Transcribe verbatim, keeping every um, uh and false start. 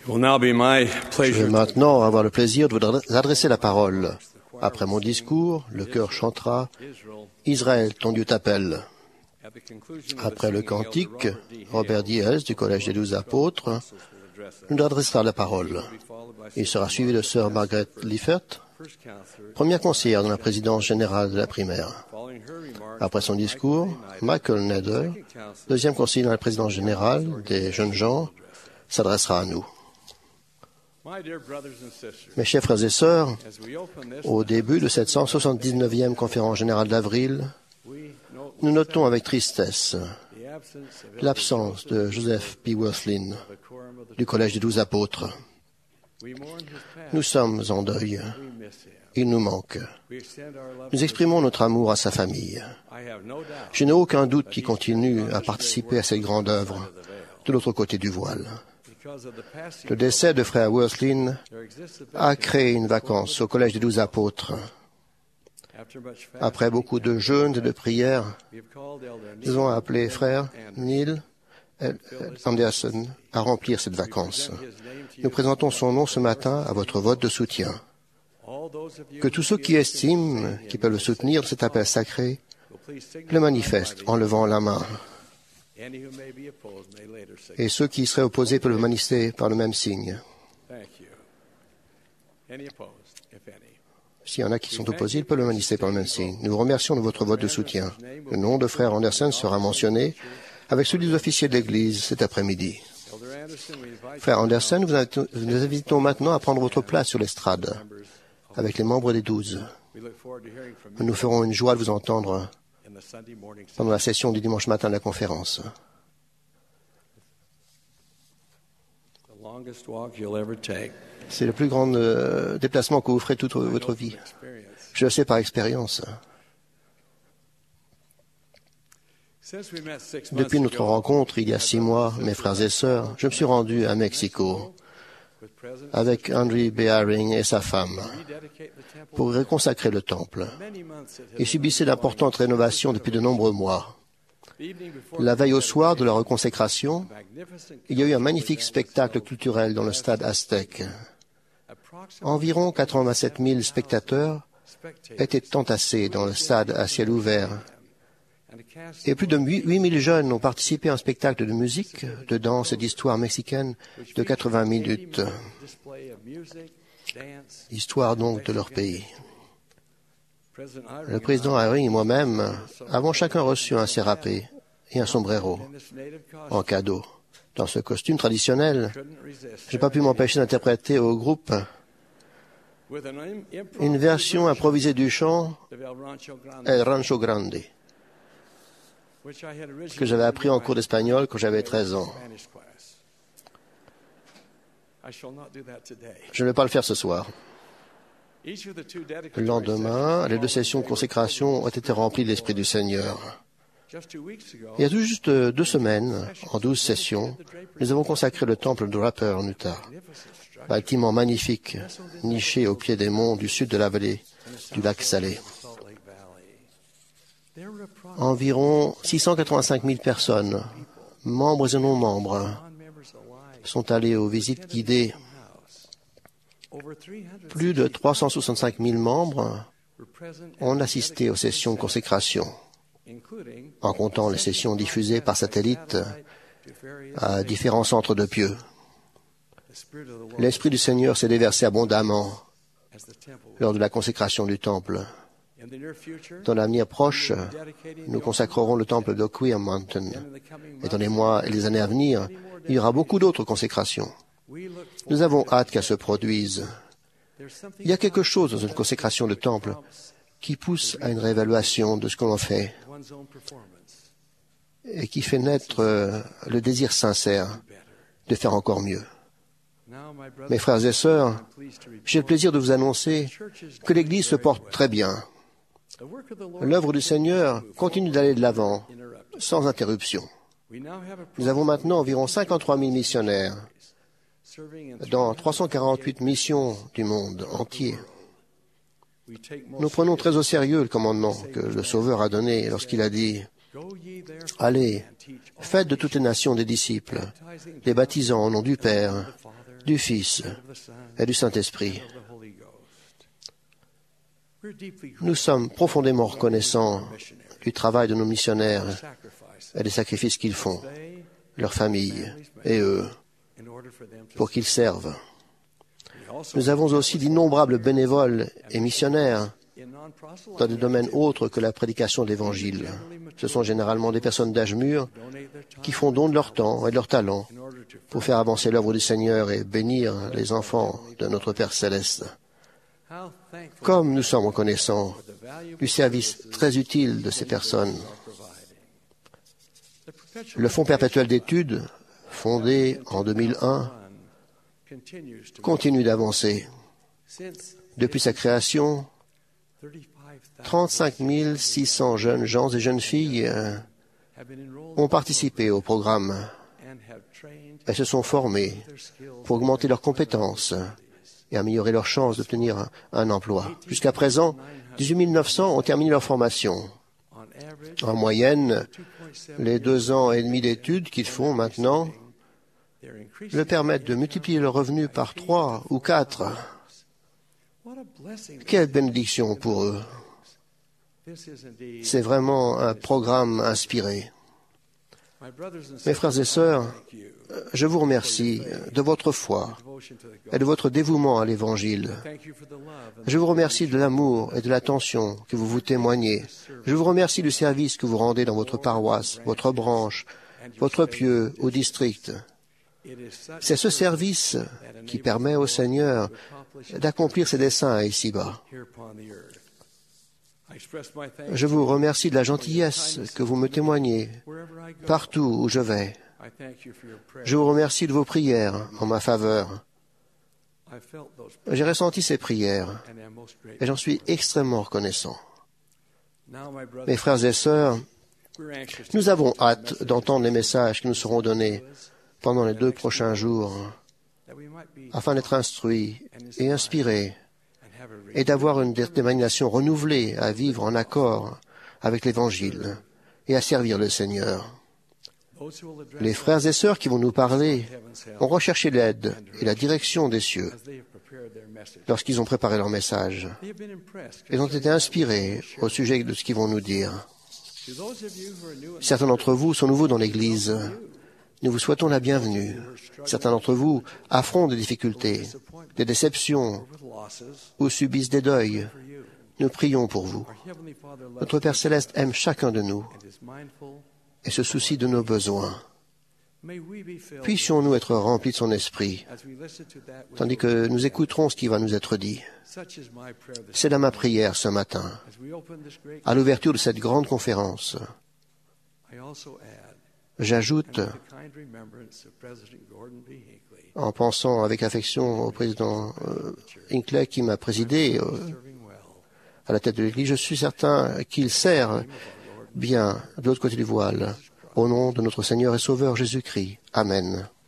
Je vais maintenant avoir le plaisir de vous adresser la parole. Après mon discours, le chœur chantera « Israël, ton Dieu t'appelle ». Après le cantique, Robert Diaz du Collège des Douze Apôtres nous adressera la parole. Il sera suivi de sœur Margaret Liffert, première conseillère dans la présidence générale de la primaire. Après son discours, Michael Neder, deuxième conseiller dans la présidence générale des jeunes gens, s'adressera à nous. Mes chers frères et sœurs, au début de cette cent soixante-dix-neuvième conférence générale d'avril, nous notons avec tristesse l'absence de Joseph P. Wirthlin du Collège des Douze Apôtres. Nous sommes en deuil. Il nous manque. Nous exprimons notre amour à sa famille. Je n'ai aucun doute qu'il continue à participer à cette grande œuvre de l'autre côté du voile. Le décès de frère Wirthlin a créé une vacance au Collège des Douze Apôtres. Après beaucoup de jeûnes et de prières, nous avons appelé frère Neil Anderson à remplir cette vacance. Nous présentons son nom ce matin à votre vote de soutien. Que tous ceux qui estiment qu'ils peuvent le soutenir de cet appel sacré le manifestent en levant la main. Et ceux qui seraient opposés peuvent le manifester par le même signe. S'il y en a qui sont opposés, ils peuvent le manifester par le même signe. Nous vous remercions de votre vote de soutien. Le nom de frère Anderson sera mentionné avec celui des officiers de l'Église cet après-midi. Frère Anderson, nous invitons maintenant à prendre votre place sur l'estrade avec les membres des douze. Nous nous ferons une joie de vous entendre pendant la session du dimanche matin de la conférence. C'est le plus grand euh, déplacement que vous ferez toute votre vie. Je le sais par expérience. Depuis notre rencontre, il y a six mois, mes frères et sœurs, je me suis rendu à Mexico avec Andrew Bearing et sa femme pour reconsacrer le temple. Ils subissaient d'importantes rénovations depuis de nombreux mois. La veille au soir de la reconsécration, il y a eu un magnifique spectacle culturel dans le stade aztèque. Environ quatre-vingt-sept mille spectateurs étaient entassés dans le stade à ciel ouvert. Et plus de huit mille jeunes ont participé à un spectacle de musique, de danse et d'histoire mexicaine de quatre-vingts minutes. Histoire donc de leur pays. Le président Haring et moi-même avons chacun reçu un sérapé et un sombrero en cadeau. Dans ce costume traditionnel, je n'ai pas pu m'empêcher d'interpréter au groupe une version improvisée du chant El Rancho Grande, que j'avais appris en cours d'espagnol quand j'avais treize ans. Je ne vais pas le faire ce soir. Le lendemain, les deux sessions de consécration ont été remplies de l'Esprit du Seigneur. Il y a tout juste deux semaines, en douze sessions, nous avons consacré le temple de Draper en Utah. Bâtiment magnifique, niché au pied des monts du sud de la vallée du lac Salé. Environ six cent quatre-vingt-cinq mille personnes, membres et non-membres, sont allés aux visites guidées. Plus de trois cent soixante-cinq mille membres ont assisté aux sessions de consécration, en comptant les sessions diffusées par satellite à différents centres de Dieu. L'Esprit du Seigneur s'est déversé abondamment lors de la consécration du temple. Dans l'avenir proche, nous consacrerons le temple de Queer Mountain. Et dans les mois et les années à venir, il y aura beaucoup d'autres consécrations. Nous avons hâte qu'elles se produisent. Il y a quelque chose dans une consécration de temple qui pousse à une réévaluation de ce que l'on fait et qui fait naître euh, le désir sincère de faire encore mieux. Mes frères et sœurs, j'ai le plaisir de vous annoncer que l'Église se porte très bien. L'œuvre du Seigneur continue d'aller de l'avant, sans interruption. Nous avons maintenant environ cinquante-trois mille missionnaires dans trois cent quarante-huit missions du monde entier. Nous prenons très au sérieux le commandement que le Sauveur a donné lorsqu'il a dit Allez, faites de toutes les nations des disciples, les baptisant au nom du Père, du Fils et du Saint-Esprit. Nous sommes profondément reconnaissants du travail de nos missionnaires et des sacrifices qu'ils font, leurs familles et eux, pour qu'ils servent. Nous avons aussi d'innombrables bénévoles et missionnaires dans des domaines autres que la prédication de l'Évangile. Ce sont généralement des personnes d'âge mûr qui font don de leur temps et de leur talent pour faire avancer l'œuvre du Seigneur et bénir les enfants de notre Père céleste. Comme nous sommes reconnaissants du service très utile de ces personnes. Le Fonds perpétuel d'études, fondé en deux mille un, continue d'avancer. Depuis sa création, trente-cinq mille six cents jeunes gens et jeunes filles ont participé au programme et se sont formés pour augmenter leurs compétences et améliorer leurs chances d'obtenir un emploi. Jusqu'à présent, dix-huit mille neuf cents ont terminé leur formation. En moyenne, les deux ans et demi d'études qu'ils font maintenant leur permettent de multiplier leurs revenus par trois ou quatre. Quelle bénédiction pour eux! C'est vraiment un programme inspiré. Mes frères et sœurs, je vous remercie de votre foi et de votre dévouement à l'Évangile. Je vous remercie de l'amour et de l'attention que vous vous témoignez. Je vous remercie du service que vous rendez dans votre paroisse, votre branche, votre pieu ou district. C'est ce service qui permet au Seigneur d'accomplir ses desseins ici-bas. Je vous remercie de la gentillesse que vous me témoignez partout où je vais. Je vous remercie de vos prières en ma faveur. J'ai ressenti ces prières et j'en suis extrêmement reconnaissant. Mes frères et sœurs, nous avons hâte d'entendre les messages qui nous seront donnés pendant les deux prochains jours afin d'être instruits et inspirés et d'avoir une détermination renouvelée à vivre en accord avec l'Évangile et à servir le Seigneur. Les frères et sœurs qui vont nous parler ont recherché l'aide et la direction des cieux lorsqu'ils ont préparé leur message. Ils ont été inspirés au sujet de ce qu'ils vont nous dire. Certains d'entre vous sont nouveaux dans l'Église. Nous vous souhaitons la bienvenue. Certains d'entre vous affrontent des difficultés, des déceptions ou subissent des deuils. Nous prions pour vous. Notre Père céleste aime chacun de nous et se soucie de nos besoins. Puissions-nous être remplis de son esprit, tandis que nous écouterons ce qui va nous être dit. C'est là ma prière ce matin, à l'ouverture de cette grande conférence. J'ajoute, en pensant avec affection au président euh, Hinckley qui m'a présidé euh, à la tête de l'Église, je suis certain qu'il sert bien de l'autre côté du voile, au nom de notre Seigneur et Sauveur Jésus-Christ. Amen.